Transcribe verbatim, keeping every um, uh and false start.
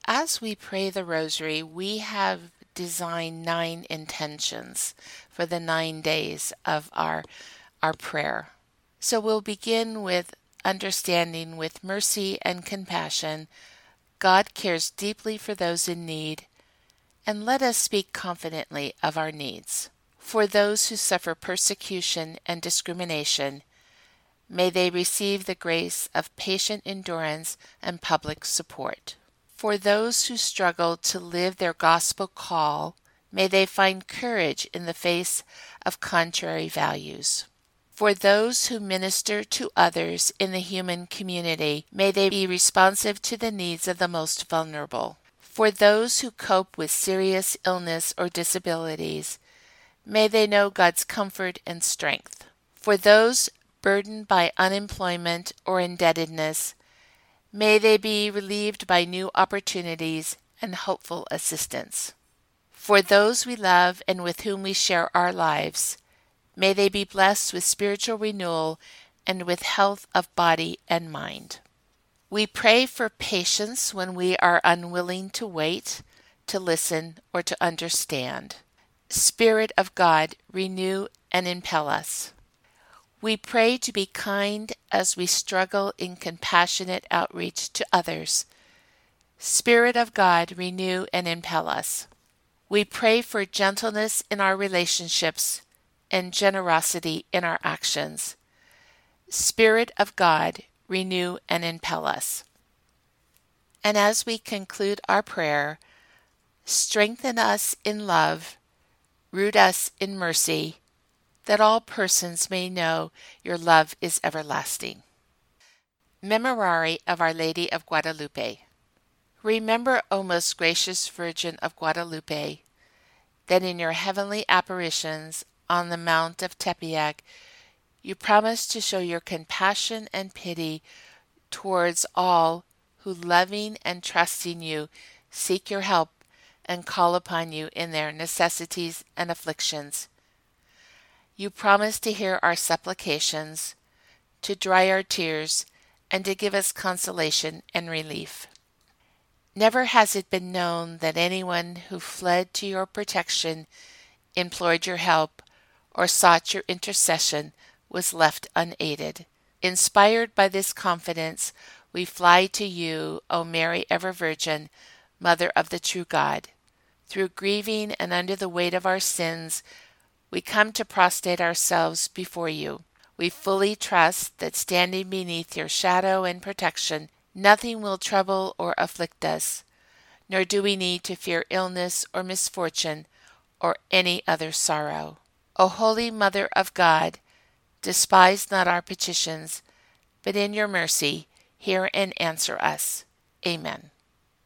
as we pray the rosary, we have designed nine intentions for the nine days of our, our prayer. So we'll begin with understanding with mercy and compassion. God cares deeply for those in need, and let us speak confidently of our needs. For those who suffer persecution and discrimination, may they receive the grace of patient endurance and public support. For those who struggle to live their gospel call, may they find courage in the face of contrary values. For those who minister to others in the human community, may they be responsive to the needs of the most vulnerable. For those who cope with serious illness or disabilities, may they know God's comfort and strength. For those burdened by unemployment or indebtedness, may they be relieved by new opportunities and hopeful assistance. For those we love and with whom we share our lives, may they be blessed with spiritual renewal and with health of body and mind. We pray for patience when we are unwilling to wait, to listen, or to understand. Spirit of God, renew and impel us. We pray to be kind as we struggle in compassionate outreach to others. Spirit of God, renew and impel us. We pray for gentleness in our relationships and generosity in our actions. Spirit of God, renew and impel us. And as we conclude our prayer, strengthen us in love, root us in mercy, that all persons may know your love is everlasting. Memorare of Our Lady of Guadalupe. Remember, O most gracious Virgin of Guadalupe, that in your heavenly apparitions on the Mount of Tepeyac, you promised to show your compassion and pity towards all who, loving and trusting you, seek your help and call upon you in their necessities and afflictions. You promised to hear our supplications, to dry our tears, and to give us consolation and relief. Never has it been known that anyone who fled to your protection, implored your help, or sought your intercession was left unaided. Inspired by this confidence, we fly to you, O Mary, ever Virgin, Mother of the true God. Through grieving and under the weight of our sins, we come to prostrate ourselves before you. We fully trust that standing beneath your shadow and protection, nothing will trouble or afflict us, nor do we need to fear illness or misfortune or any other sorrow. O Holy Mother of God, despise not our petitions, but in your mercy hear and answer us. Amen.